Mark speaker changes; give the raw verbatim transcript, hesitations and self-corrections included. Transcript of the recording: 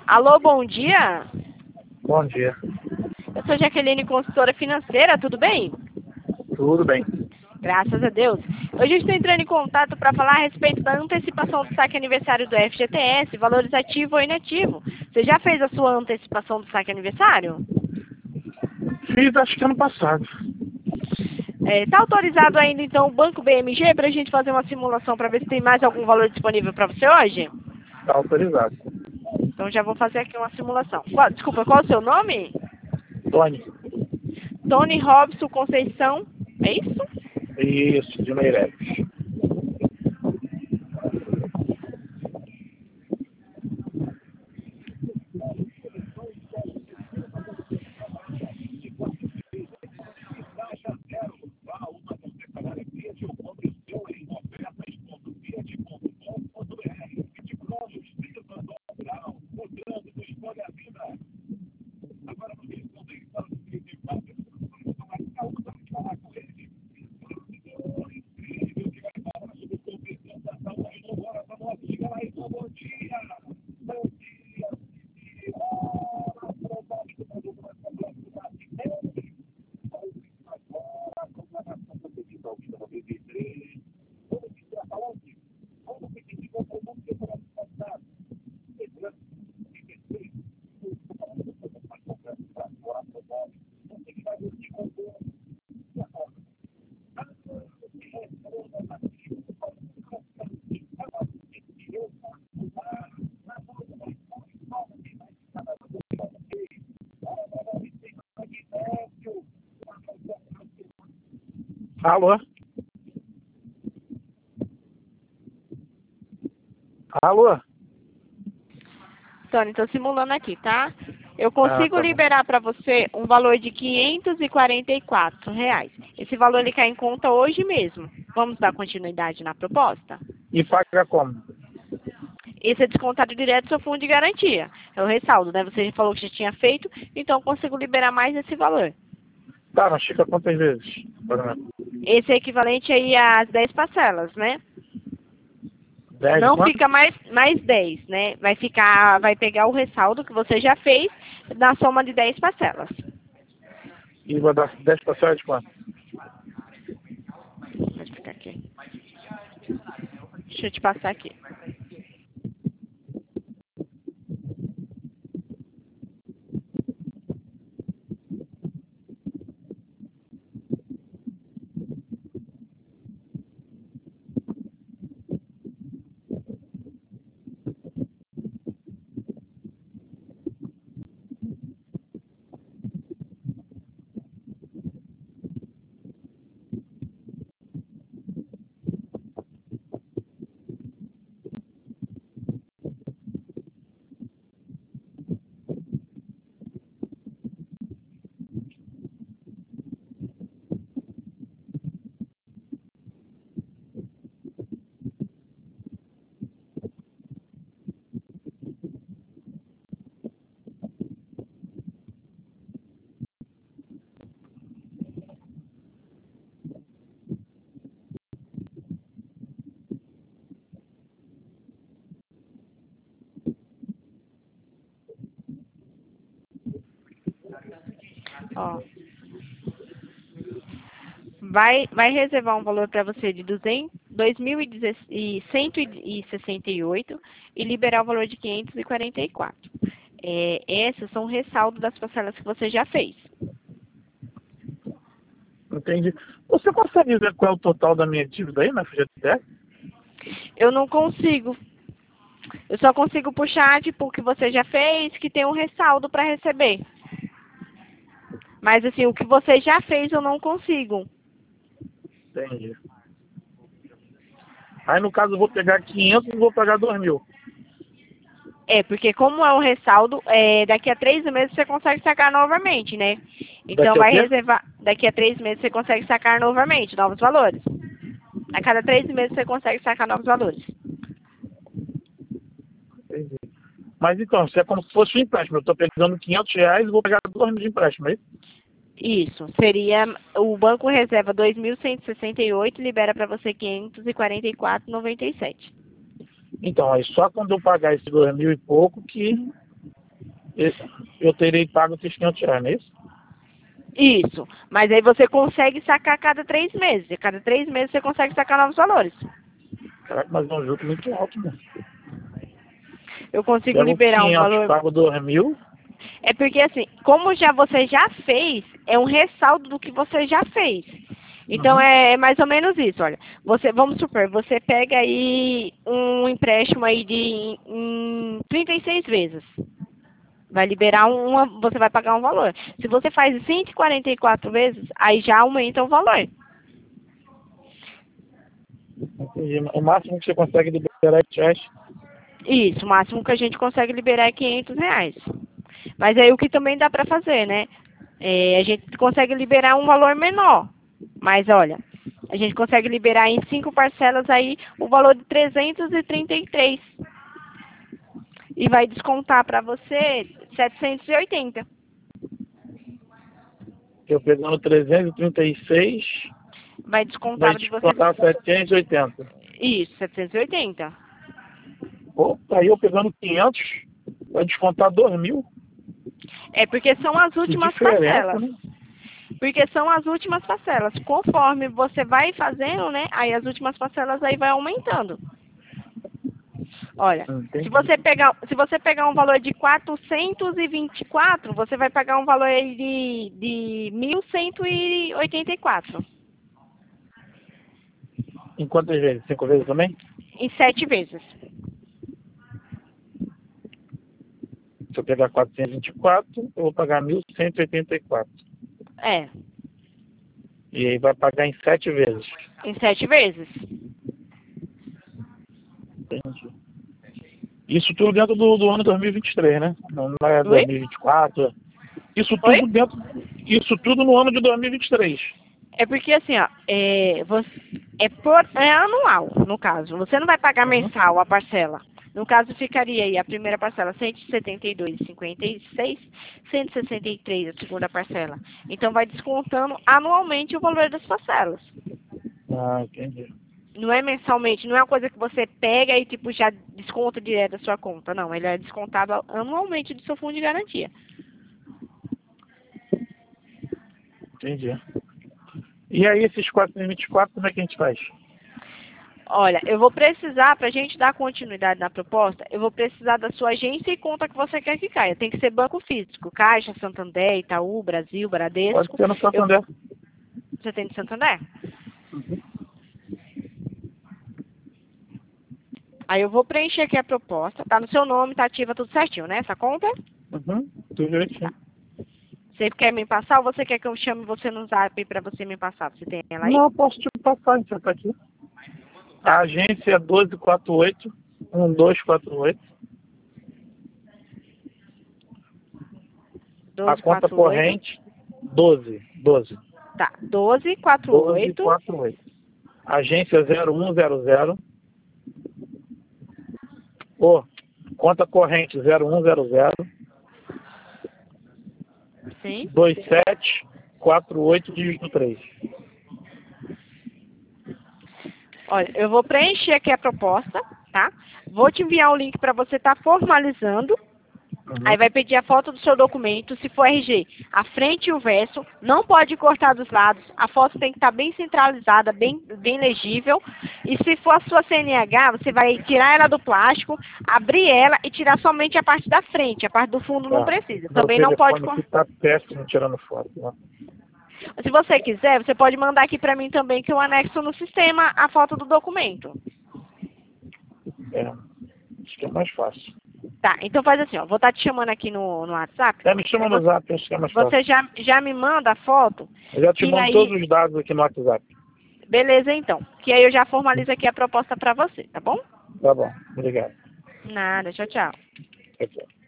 Speaker 1: Alô, bom dia.
Speaker 2: Bom dia.
Speaker 1: Eu sou Jaqueline, consultora financeira, tudo bem?
Speaker 2: Tudo bem.
Speaker 1: Graças a Deus. Hoje eu estou entrando em contato para falar a respeito da antecipação do saque aniversário do F G T S, valores ativo ou inativo. Você já fez a sua antecipação do saque aniversário?
Speaker 2: Fiz acho que ano passado.
Speaker 1: Está autorizado ainda então o Banco B M G para a gente fazer uma simulação para ver se tem mais algum valor disponível para você hoje?
Speaker 2: Está autorizado.
Speaker 1: Então já vou fazer aqui uma simulação. Qual- desculpa, qual é o seu nome?
Speaker 2: Tony.
Speaker 1: Tony Robson Conceição, é isso?
Speaker 2: Isso, de Meireles. Alô? Alô?
Speaker 1: Tony, estou simulando aqui, tá? Eu
Speaker 2: Ah,
Speaker 1: consigo
Speaker 2: tá bom.
Speaker 1: liberar para você um valor de quinhentos e quarenta e quatro reais. Esse valor ele cai em conta hoje mesmo. Vamos dar continuidade na proposta?
Speaker 2: E paga como?
Speaker 1: Esse é descontado direto do seu fundo de garantia. É o ressaldo, né? Você já falou que já tinha feito, então eu consigo liberar mais esse valor.
Speaker 2: Tá, mas fica quantas vezes? Pagamento?
Speaker 1: Esse é equivalente aí às dez parcelas, né?
Speaker 2: dez de
Speaker 1: Não
Speaker 2: quanto?
Speaker 1: fica mais, mais dez, né? Vai ficar, vai pegar o ressaldo que você já fez na soma de dez parcelas.
Speaker 2: E vou dar dez parcelas de quanto?
Speaker 1: Pode ficar aqui. Deixa eu te passar aqui. Ó. Vai, vai reservar um valor para você de duzentos, dois mil e cento e sessenta e oito e liberar o valor de quinhentos e quarenta e quatro. É, esses são o ressaldo das parcelas que você já fez.
Speaker 2: Entendi. Você consegue ver qual é o total da minha dívida aí na F G T S?
Speaker 1: Eu não consigo. Eu só consigo puxar, tipo, o que você já fez, que tem um ressaldo para receber. Mas, assim, o que você já fez, eu não consigo.
Speaker 2: Entendi. Aí no caso eu vou pegar quinhentos e vou pagar dois mil.
Speaker 1: É, porque como é um ressaldo, é, daqui a três meses você consegue sacar novamente, né? Então
Speaker 2: Daqui a
Speaker 1: vai
Speaker 2: quê?
Speaker 1: reservar, daqui a três meses você consegue sacar novamente, novos valores. A cada três meses você consegue sacar novos valores.
Speaker 2: Entendi. Mas então, se é como se fosse um empréstimo, eu estou pegando quinhentos reais e vou pegar dois mil de empréstimo, é isso?
Speaker 1: Isso, seria, o banco reserva dois mil cento e sessenta e oito e libera para você quinhentos e quarenta e quatro reais e noventa e sete centavos.
Speaker 2: Então, aí só quando eu pagar esse dois mil e pouco que eu terei pago esses quinhentos reais, não é isso?
Speaker 1: Isso. Mas aí você consegue sacar a cada três meses. E a cada três meses você consegue sacar novos valores.
Speaker 2: Caraca, mas é um juro muito alto, né?
Speaker 1: Eu consigo
Speaker 2: Pego
Speaker 1: liberar um
Speaker 2: quinhentos,
Speaker 1: valor...
Speaker 2: pago dois mil.
Speaker 1: É porque assim, como já você já fez, é um ressaldo do que você já fez. Então
Speaker 2: Uhum.
Speaker 1: é, é mais ou menos isso, olha. Você, vamos supor, você pega aí um empréstimo aí de em trinta e seis vezes. Vai liberar uma, você vai pagar um valor. Se você faz cento e quarenta e quatro vezes, aí já aumenta o valor.
Speaker 2: Entendi. O máximo que você consegue liberar é cash.
Speaker 1: Isso, o máximo que a gente consegue liberar é quinhentos reais. Mas aí o que também dá para fazer, né? É, a gente consegue liberar um valor menor. Mas olha, a gente consegue liberar em cinco parcelas aí o valor de trezentos e trinta e três. E vai descontar para você setecentos e oitenta.
Speaker 2: Eu pegando trezentos e trinta e seis,
Speaker 1: Vai
Speaker 2: vai
Speaker 1: descontar de você.
Speaker 2: descontar setecentos e oitenta.
Speaker 1: Isso, setecentos e oitenta.
Speaker 2: Opa, aí eu pegando quinhentos, vai descontar dois mil.
Speaker 1: É porque são as
Speaker 2: Que
Speaker 1: últimas
Speaker 2: diferença,
Speaker 1: parcelas.
Speaker 2: né?
Speaker 1: Porque são as últimas parcelas. Conforme você vai fazendo, né? Aí as últimas parcelas aí vai aumentando. Olha,
Speaker 2: Entendi.
Speaker 1: se você pegar, se você pegar um valor de quatrocentos e vinte e quatro, você vai pagar um valor aí de, de mil cento e oitenta e quatro.
Speaker 2: Em quantas vezes? Cinco vezes também?
Speaker 1: Em sete vezes.
Speaker 2: Se eu pegar quatrocentos e vinte e quatro, eu vou pagar mil cento e oitenta e quatro.
Speaker 1: É,
Speaker 2: E aí vai pagar em sete vezes.
Speaker 1: em sete vezes.
Speaker 2: Entendi. Isso tudo dentro do, do ano dois mil e vinte e três, né? Não, não é
Speaker 1: Oi?
Speaker 2: dois mil e vinte e quatro. Isso
Speaker 1: Oi?
Speaker 2: tudo dentro. Isso tudo no ano de dois mil e vinte e três.
Speaker 1: É porque assim, ó, é, você, é, por, é anual, no caso. Você não vai pagar
Speaker 2: Uhum.
Speaker 1: mensal a parcela. No caso, ficaria aí a primeira parcela cento e setenta e dois vírgula cinquenta e seis, cento e sessenta e três a segunda parcela. Então, vai descontando anualmente o valor das parcelas.
Speaker 2: Ah, entendi.
Speaker 1: Não é mensalmente, não é uma coisa que você pega e tipo já desconta direto da sua conta. Não, ele é descontado anualmente do seu fundo de garantia.
Speaker 2: Entendi. E aí, esses quatrocentos e vinte e quatro, como é que a gente faz?
Speaker 1: Olha, eu vou precisar, para a gente dar continuidade na proposta, eu vou precisar da sua agência e conta que você quer que caia. Tem que ser banco físico, Caixa, Santander, Itaú, Brasil, Bradesco.
Speaker 2: Pode ser no Santander.
Speaker 1: Eu... Você tem de Santander?
Speaker 2: Uhum.
Speaker 1: Aí eu vou preencher aqui a proposta. Tá no seu nome, tá ativa tudo certinho, né? Essa conta?
Speaker 2: Uhum. Tudo direitinho.
Speaker 1: Você quer me passar ou você quer que eu chame você no zap para você me passar? Você tem ela aí?
Speaker 2: Não, posso te passar, já tá aqui. A agência é doze quarenta e oito, um dois quatro oito. A conta corrente, doze, doze.
Speaker 1: Tá, doze quarenta e oito.
Speaker 2: doze quarenta e oito. Agência zero um zero zero. Ô, conta corrente zero um zero zero.
Speaker 1: Sim.
Speaker 2: dois sete quatro oito, dígito três.
Speaker 1: Olha, eu vou preencher aqui a proposta, tá? Vou te enviar um link para você estar formalizando.
Speaker 2: Uhum.
Speaker 1: Aí vai pedir a foto do seu documento, se for R G, a frente e o verso, não pode cortar dos lados, a foto tem que estar bem centralizada, bem, bem legível. E se for a sua C N H, você vai tirar ela do plástico, abrir ela e tirar somente a parte da frente, a parte do fundo não
Speaker 2: Tá.
Speaker 1: precisa.
Speaker 2: Meu
Speaker 1: Também não pode
Speaker 2: telefone
Speaker 1: cortar.
Speaker 2: aqui tá péssimo tirando foto, né?
Speaker 1: Se você quiser, você pode mandar aqui para mim também, que eu anexo no sistema a foto do documento.
Speaker 2: É, acho que é mais fácil.
Speaker 1: Tá, então faz assim, ó, vou estar te chamando aqui no, no WhatsApp.
Speaker 2: É, me chama no
Speaker 1: Você-
Speaker 2: Zap, acho que é mais fácil.
Speaker 1: Você já, já me manda a foto?
Speaker 2: Eu já te
Speaker 1: que
Speaker 2: mando
Speaker 1: aí-
Speaker 2: todos os dados aqui no WhatsApp.
Speaker 1: Beleza, então. Que aí eu já formalizo aqui a proposta para você, tá bom?
Speaker 2: Tá bom, obrigado.
Speaker 1: Nada, tchau, tchau.
Speaker 2: Tchau, tchau.